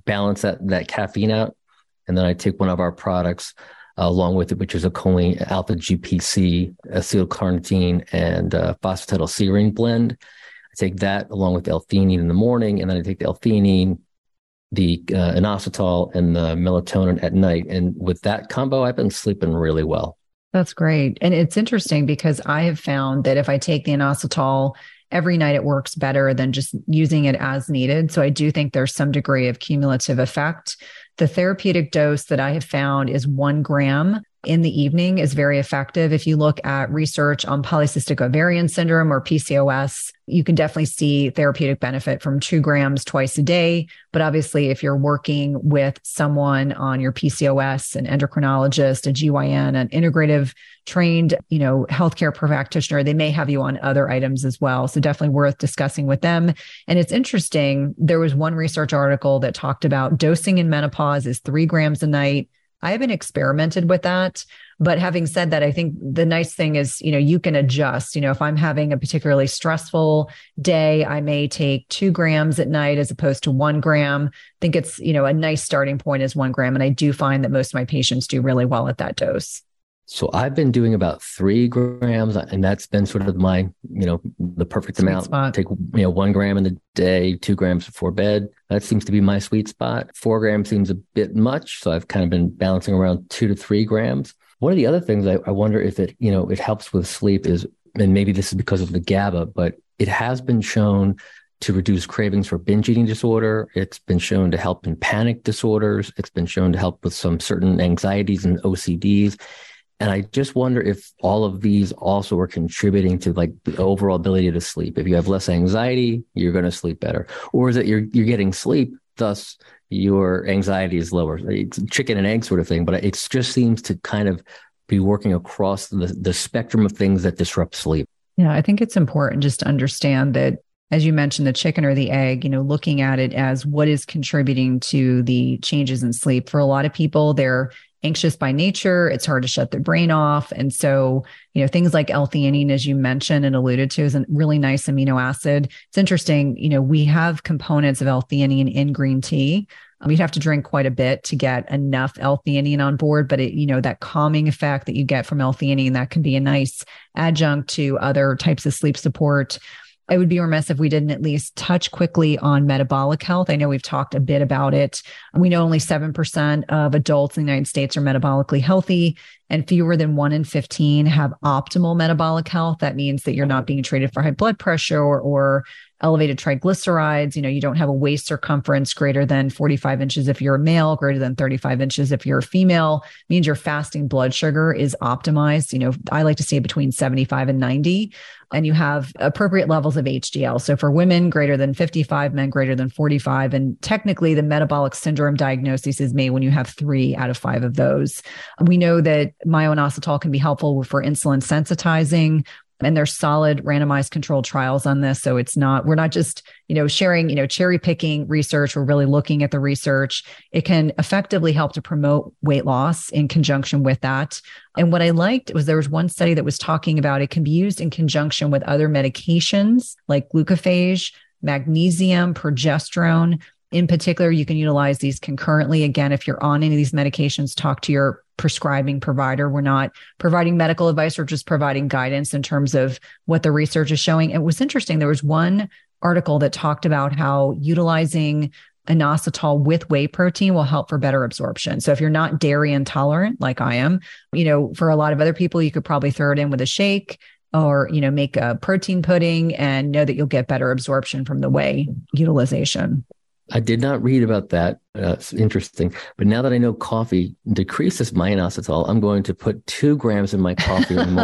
balance that caffeine out. And then I take one of our products along with it, which is a choline alpha GPC, acetylcarnitine, and phosphatidylserine blend. I take that along with L-theanine in the morning, and then I take the L-theanine, the inositol, and the melatonin at night. And with that combo, I've been sleeping really well. That's great. And it's interesting because I have found that if I take the inositol every night, it works better than just using it as needed. So I do think there's some degree of cumulative effect. The therapeutic dose that I have found is 1 gram in the evening is very effective. If you look at research on polycystic ovarian syndrome or PCOS, you can definitely see therapeutic benefit from 2 grams twice a day. But obviously, if you're working with someone on your PCOS, an endocrinologist, a GYN, an integrative trained, healthcare practitioner, they may have you on other items as well. So definitely worth discussing with them. And it's interesting. There was one research article that talked about dosing in menopause is 3 grams a night. I haven't experimented with that. But having said that, I think the nice thing is, you can adjust. If I'm having a particularly stressful day, I may take 2 grams at night as opposed to 1 gram. I think it's, a nice starting point is 1 gram. And I do find that most of my patients do really well at that dose. So I've been doing about 3 grams, and that's been sort of my, the perfect amount. Spot. Take, 1 gram in the day, 2 grams before bed. That seems to be my sweet spot. 4 grams seems a bit much. So I've kind of been balancing around 2 to 3 grams. One of the other things I wonder if it, it helps with sleep is, and maybe this is because of the GABA, but it has been shown to reduce cravings for binge eating disorder. It's been shown to help in panic disorders. It's been shown to help with some certain anxieties and OCDs. And I just wonder if all of these also are contributing to like the overall ability to sleep. If you have less anxiety, you're going to sleep better. Or is it you're getting sleep, thus your anxiety is lower? It's a chicken and egg sort of thing, but it just seems to kind of be working across the spectrum of things that disrupt sleep. Yeah, I think it's important just to understand that, as you mentioned, the chicken or the egg, looking at it as what is contributing to the changes in sleep. For a lot of people, they're anxious by nature. It's hard to shut their brain off. And so, things like L-theanine, as you mentioned and alluded to, is a really nice amino acid. It's interesting, we have components of L-theanine in green tea. We'd have to drink quite a bit to get enough L-theanine on board, but that calming effect that you get from L-theanine, that can be a nice adjunct to other types of sleep support. I would be remiss if we didn't at least touch quickly on metabolic health. I know we've talked a bit about it. We know only 7% of adults in the United States are metabolically healthy, and fewer than 1 in 15 have optimal metabolic health. That means that you're not being treated for high blood pressure or elevated triglycerides. You don't have a waist circumference greater than 45 inches if you're a male, greater than 35 inches if you're a female. It means your fasting blood sugar is optimized. I like to say between 75 and 90. And you have appropriate levels of HDL. So for women, greater than 55, men greater than 45. And technically, the metabolic syndrome diagnosis is made when you have 3 out of 5 of those. We know that myo-inositol can be helpful for insulin sensitizing. And there's solid randomized controlled trials on this. So we're not just, sharing, cherry picking research. We're really looking at the research. It can effectively help to promote weight loss in conjunction with that. And what I liked was there was one study that was talking about it can be used in conjunction with other medications like glucophage, magnesium, progesterone. In particular, you can utilize these concurrently. Again, if you're on any of these medications, talk to your prescribing provider. We're not providing medical advice, we're just providing guidance in terms of what the research is showing. It was interesting. There was one article that talked about how utilizing inositol with whey protein will help for better absorption. So if you're not dairy intolerant, like I am, for a lot of other people, you could probably throw it in with a shake or, make a protein pudding and know that you'll get better absorption from the whey utilization. I did not read about that. It's interesting. But now that I know coffee decreases my inositol, I'm going to put 2 grams in my coffee in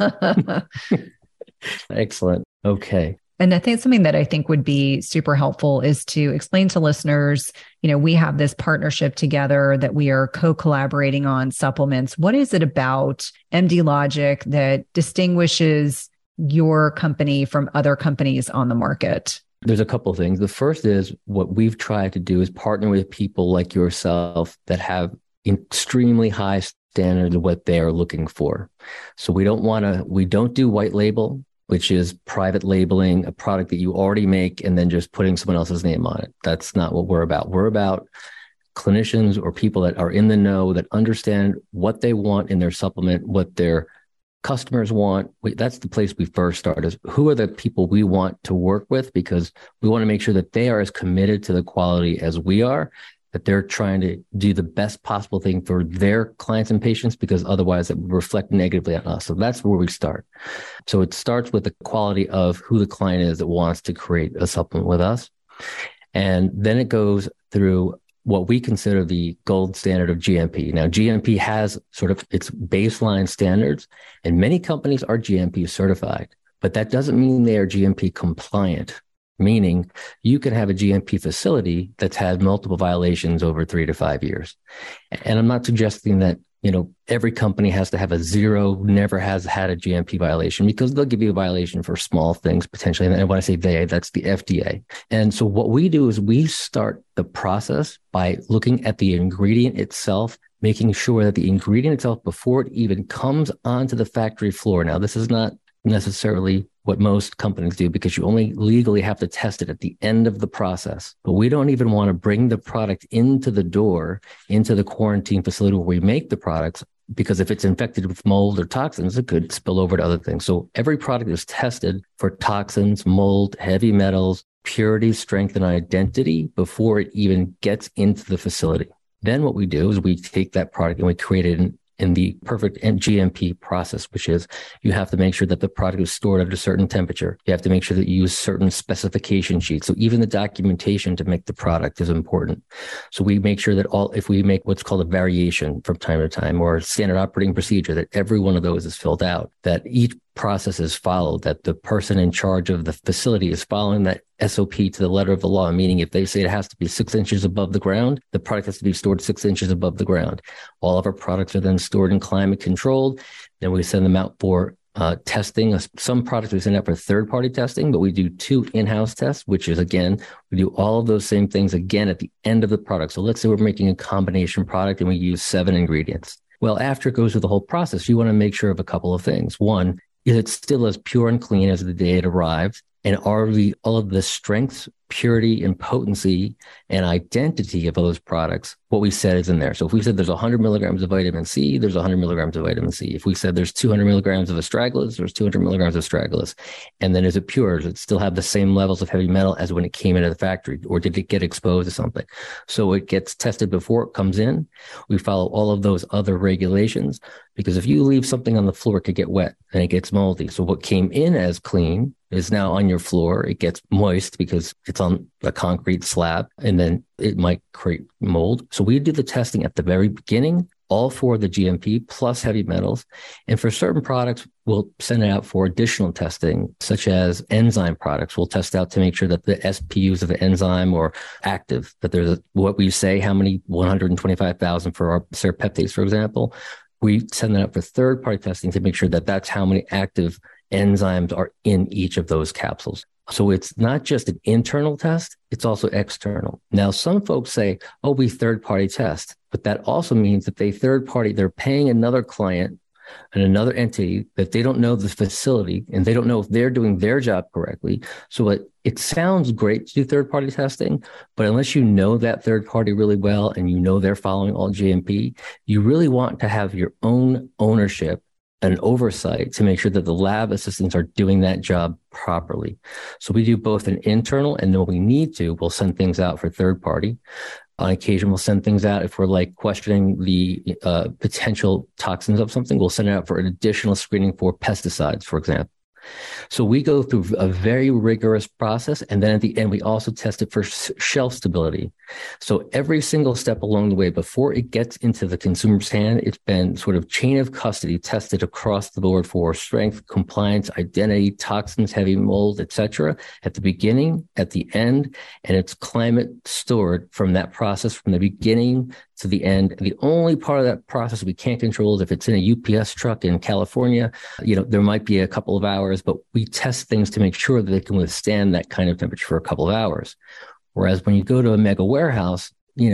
the morning. Excellent. Okay. And I think something that I think would be super helpful is to explain to listeners, we have this partnership together that we are co-collaborating on supplements. What is it about MD Logic that distinguishes your company from other companies on the market? There's a couple of things. The first is what we've tried to do is partner with people like yourself that have extremely high standards of what they are looking for. So we don't do white label, which is private labeling a product that you already make and then just putting someone else's name on it. That's not what we're about. We're about clinicians or people that are in the know that understand what they want in their supplement, what their customers want. That's the place we first start, is who are the people we want to work with, because we want to make sure that they are as committed to the quality as we are, that they're trying to do the best possible thing for their clients and patients, because otherwise it would reflect negatively on us. So that's where we start. So it starts with the quality of who the client is that wants to create a supplement with us. And then it goes through what we consider the gold standard of GMP. Now, GMP has sort of its baseline standards, and many companies are GMP certified, but that doesn't mean they are GMP compliant, meaning you can have a GMP facility that's had multiple violations over 3 to 5 years. And I'm not suggesting that, every company has to have a zero, never has had a GMP violation, because they'll give you a violation for small things potentially. And when I say they, that's the FDA. And so what we do is we start the process by looking at the ingredient itself, making sure that the ingredient itself, before it even comes onto the factory floor. Now, this is not necessarily what most companies do, because you only legally have to test it at the end of the process. But we don't even want to bring the product into the door, into the quarantine facility where we make the products, because if it's infected with mold or toxins, it could spill over to other things. So every product is tested for toxins, mold, heavy metals, purity, strength, and identity before it even gets into the facility. Then what we do is we take that product and we create it in the perfect GMP process, which is you have to make sure that the product is stored at a certain temperature. You have to make sure that you use certain specification sheets. So even the documentation to make the product is important. So we make sure that if we make what's called a variation from time to time, or a standard operating procedure, that every one of those is filled out, that each process is followed, that the person in charge of the facility is following that SOP to the letter of the law, meaning if they say it has to be 6 inches above the ground, the product has to be stored 6 inches above the ground. All of our products are then stored and climate controlled. Then we send them out for testing. Some products we send out for third-party testing, but we do 2 in-house tests, which is, again, we do all of those same things again at the end of the product. So let's say we're making a combination product and we use 7 ingredients. Well, after it goes through the whole process, you want to make sure of a couple of things. One, is it still as pure and clean as the day it arrived? And are all of the strengths, purity, and potency and identity of those products, what we said is in there? So if we said there's 100 milligrams of vitamin C, there's 100 milligrams of vitamin C. If we said there's 200 milligrams of astragalus, there's 200 milligrams of astragalus. And then is it pure? Does it still have the same levels of heavy metal as when it came into the factory? Or did it get exposed to something? So it gets tested before it comes in. We follow all of those other regulations, because if you leave something on the floor, it could get wet and it gets moldy. So what came in as clean is now on your floor. It gets moist because it's on a concrete slab, and then it might create mold. So we do the testing at the very beginning, all for the GMP plus heavy metals. And for certain products, we'll send it out for additional testing, such as enzyme products. We'll test out to make sure that the SPUs of the enzyme are active, that there's what we say, how many 125,000 for our serrapeptase, for example. We send that out for third-party testing to make sure that that's how many active enzymes are in each of those capsules. So it's not just an internal test, it's also external. Now, some folks say, oh, we third-party test, but that also means that they're paying another client and another entity that they don't know the facility, and they don't know if they're doing their job correctly. So it sounds great to do third-party testing, but unless you know that third party really well and you know they're following all GMP, you really want to have your own ownership and oversight to make sure that the lab assistants are doing that job properly. So we do both an internal, and when we need to, we'll send things out for third party. On occasion, we'll send things out if we're questioning the potential toxins of something. We'll send it out for an additional screening for pesticides, for example. So we go through a very rigorous process. And then at the end, we also test it for shelf stability. So every single step along the way, before it gets into the consumer's hand, it's been sort of chain of custody tested across the board for strength, compliance, identity, toxins, heavy mold, etc. At the beginning, at the end, and it's climate stored from that process from the beginning to the end. The only part of that process we can't control is if it's in a UPS truck in California, there might be a couple of hours, but we test things to make sure that they can withstand that kind of temperature for a couple of hours. Whereas when you go to a mega warehouse,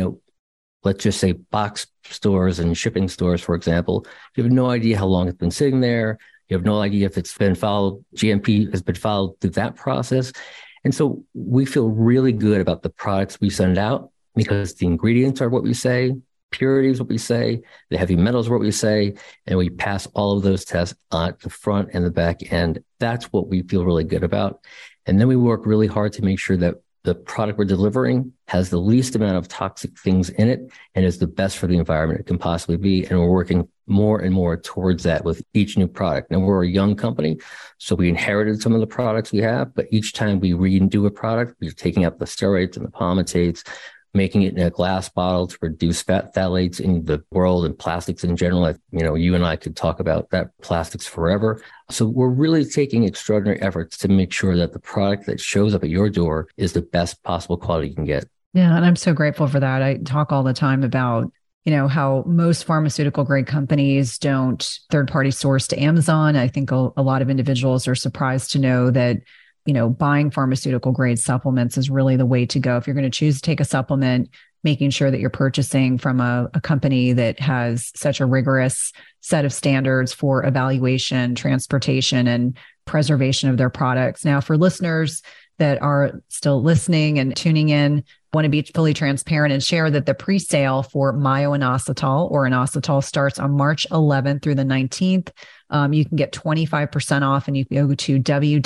let's just say box stores and shipping stores, for example, you have no idea how long it's been sitting there. You have no idea if it's been followed, GMP has been followed through that process. And so we feel really good about the products we send out. because the ingredients are what we say, purity is what we say, the heavy metals are what we say, and we pass all of those tests on the front and the back end. That's what we feel really good about. And then we work really hard to make sure that the product we're delivering has the least amount of toxic things in it and is the best for the environment it can possibly be. And we're working more and more towards that with each new product. Now, we're a young company, so we inherited some of the products we have, but each time we redo a product, we're taking out the steroids and the palmitates, making it in a glass bottle to reduce phthalates in the world and plastics in general. You and I could talk about that plastics forever. So we're really taking extraordinary efforts to make sure that the product that shows up at your door is the best possible quality you can get. Yeah. And I'm so grateful for that. I talk all the time about, how most pharmaceutical grade companies don't third-party source to Amazon. I think a lot of individuals are surprised to know that buying pharmaceutical grade supplements is really the way to go. If you're going to choose to take a supplement, making sure that you're purchasing from a company that has such a rigorous set of standards for evaluation, transportation, and preservation of their products. Now, for listeners that are still listening and tuning in, want to be fully transparent and share that the pre-sale for myo-inositol or inositol starts on March 11th through the 19th. You can get 25% off, and you can go to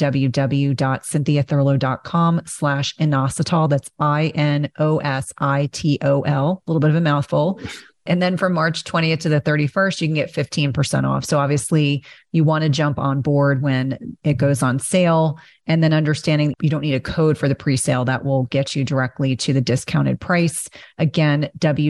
www.cynthiathurlow.com/inositol. That's INOSITOL, a little bit of a mouthful. And then from March 20th to the 31st, you can get 15% off. So obviously you want to jump on board when it goes on sale, and then understanding you don't need a code for the pre-sale that will get you directly to the discounted price. Again,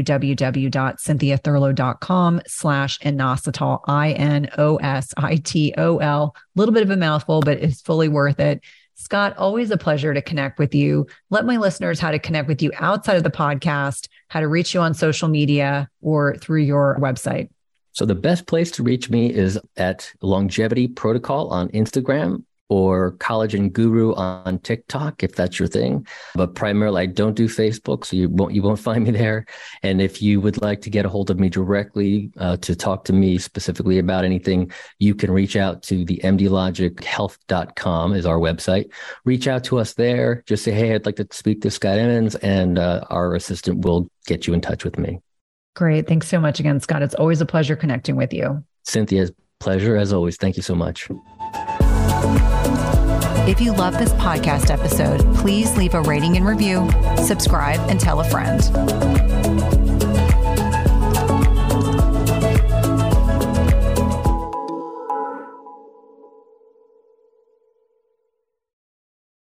www.cynthiathurlow.com/inositol, INOSITOL. A little bit of a mouthful, but it's fully worth it. Scott, always a pleasure to connect with you. Let my listeners how to connect with you outside of the podcast, how to reach you on social media or through your website. So the best place to reach me is at Longevity Protocol on Instagram or Collagen Guru on TikTok, if that's your thing. But primarily, I don't do Facebook, so you won't find me there. And if you would like to get a hold of me directly to talk to me specifically about anything, you can reach out to the mdlogichealth.com is our website. Reach out to us there. Just say, hey, I'd like to speak to Scott Emmons, and our assistant will get you in touch with me. Great. Thanks so much again, Scott. It's always a pleasure connecting with you. Cynthia, pleasure as always. Thank you so much. If you love this podcast episode, please leave a rating and review, subscribe, and tell a friend.